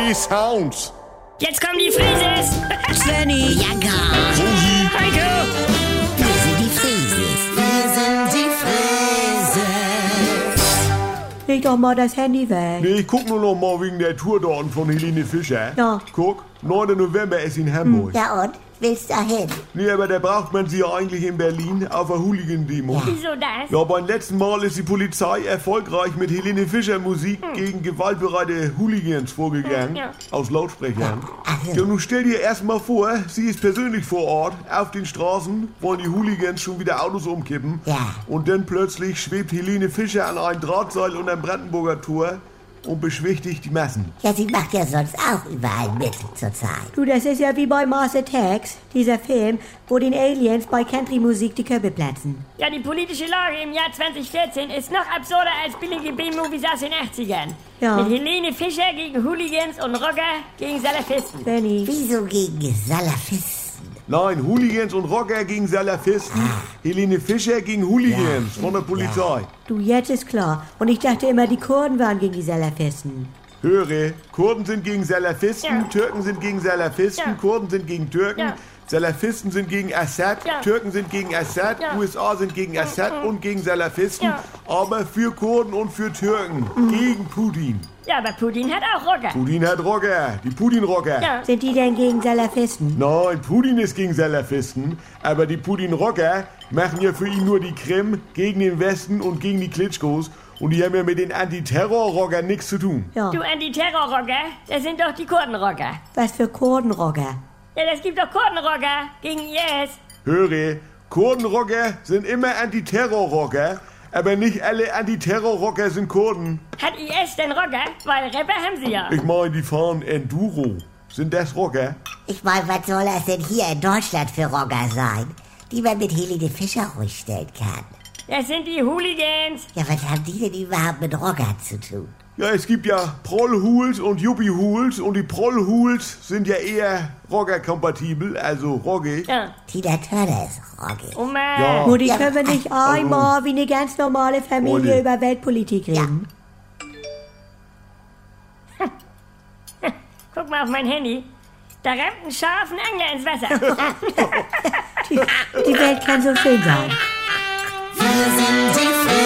neue Sounds. Jetzt kommen die Frieses. Svenny, Jagger, Heiko. wir sind die Frieses. Wir sind die Frieses. leg doch mal das Handy weg. Nee, ich guck nur noch mal wegen der Tourdaten von Helene Fischer. Ja. Guck, 9. November ist in Hamburg. Ja und? Willst du da hin? Nee, aber da braucht man sie ja eigentlich in Berlin auf der Hooligan-Demo. Wieso das? Ja, beim letzten Mal ist die Polizei erfolgreich mit Helene Fischer Musik gegen gewaltbereite Hooligans vorgegangen. Ja. Aus Lautsprechern. Ach so. Ja, nun stell dir erst mal vor, sie ist persönlich vor Ort. Auf den Straßen wollen die Hooligans schon wieder Autos umkippen. Ja. Und dann plötzlich schwebt Helene Fischer an einem Drahtseil unterm Brandenburger Tor und beschwichtigt die Massen. Ja, sie macht ja sonst auch überall mit zurzeit. Du, das ist ja wie bei Mars Attacks, dieser Film, wo den Aliens bei Country-Musik die Köpfe platzen. Ja, die politische Lage im Jahr 2014 ist noch absurder als billige B-Movies aus den 80ern. Ja. Mit Helene Fischer gegen Hooligans und Rocker gegen Salafisten. Benny. Wieso gegen Salafisten? Nein, Hooligans und Rocker gegen Salafisten. Helene Fischer gegen Hooligans von der Polizei. Du, jetzt ist klar. Und ich dachte immer, die Kurden waren gegen die Salafisten. Höre, Kurden sind gegen Salafisten, Ja. Türken sind gegen Salafisten, Ja. Kurden sind gegen Türken, Ja. Salafisten sind gegen Assad, Ja. Türken sind gegen Assad, Ja. USA sind gegen Assad und gegen Salafisten, Ja. aber für Kurden und für Türken, gegen Putin. Ja, aber Putin hat auch Rocker. Putin hat Rocker, die Putin-Rocker. Ja. Sind die denn gegen Salafisten? Nein, Putin ist gegen Salafisten, aber die Putin-Rocker machen ja für ihn nur die Krim gegen den Westen und gegen die Klitschkos und die haben ja mit den Antiterror-Rockern nichts zu tun. Ja. Du Antiterror-Rocker, das sind doch die Kurdenrocker. Was für Kurdenrocker? Ja, das gibt doch Kurdenrocker gegen IS. Höre, Kurdenrocker sind immer Antiterror-Rocker, aber nicht alle Antiterror-Rocker sind Kurden. Hat IS denn Rocker? Weil Rapper haben sie ja. Ich meine, die fahren Enduro. Sind das Rocker? Ich meine, was soll das denn hier in Deutschland für Rocker sein, die man mit Helene Fischer ruhig stellen kann? Das sind die Hooligans. Ja, was haben die denn überhaupt mit Rocker zu tun? Ja, es gibt ja Proll-Hools und Yuppie-Hools und die Proll-Hools sind ja eher Rocker-kompatibel, also rockig. Ja. Tina Turner ist Rocky. Oh Mann. Ja. Mutti, Ja. können wir nicht einmal wie eine ganz normale Familie Mutti. über Weltpolitik reden? Guck mal auf mein Handy. Da rammt ein scharfen Angler ins Wasser. Die Welt kann so schön sein. Wir sind die Frieses.